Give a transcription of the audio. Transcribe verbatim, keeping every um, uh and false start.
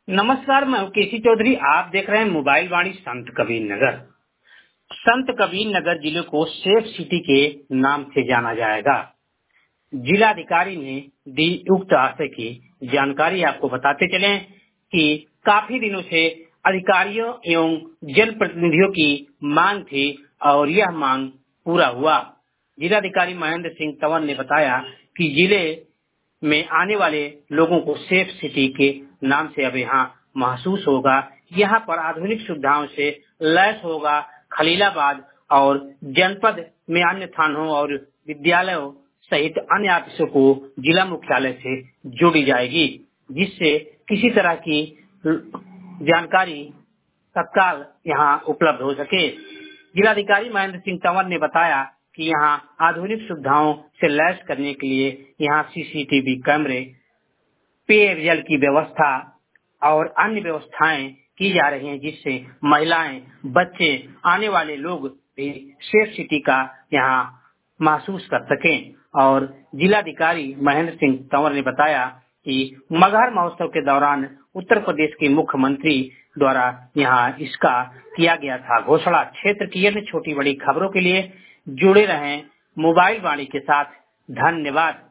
नमस्कार, मैं केसी चौधरी। आप देख रहे हैं मोबाइल वाणी संत कबीर नगर। संत कबीर नगर जिले को सेफ सिटी के नाम से जाना जाएगा। जिलाधिकारी ने दी उक्त आशय की जानकारी। आपको बताते चले कि काफी दिनों से अधिकारियों एवं जनप्रतिनिधियों की मांग थी और यह मांग पूरा हुआ। जिलाधिकारी महेंद्र सिंह तंवर ने बताया कि जिले में आने वाले लोगों को सेफ सिटी के नाम से अब यहाँ महसूस होगा। यहाँ पर आधुनिक सुविधाओं से लैस होगा। खलीलाबाद और जनपद में अन्य थानों और विद्यालयों सहित अन्य ऑफिसों को जिला मुख्यालय से जोड़ी जाएगी, जिससे किसी तरह की जानकारी तत्काल यहाँ उपलब्ध हो सके। जिलाधिकारी महेंद्र सिंह तंवर ने बताया कि यहाँ आधुनिक सुविधाओं से लैस करने के लिए यहाँ सीसीटीवी कैमरे, पेयजल की व्यवस्था और अन्य व्यवस्थाएं की जा रही हैं, जिससे महिलाएं, बच्चे, आने वाले लोग भी सेफ सिटी का यहाँ महसूस कर सकें। और जिलाधिकारी महेंद्र सिंह तंवर ने बताया कि मगहर महोत्सव के दौरान उत्तर प्रदेश के मुख्यमंत्री द्वारा यहाँ इसका किया गया था घोषणा। क्षेत्र की अन्य छोटी बड़ी खबरों के लिए जुड़े रहें मोबाइल वाणी के साथ। धन्यवाद।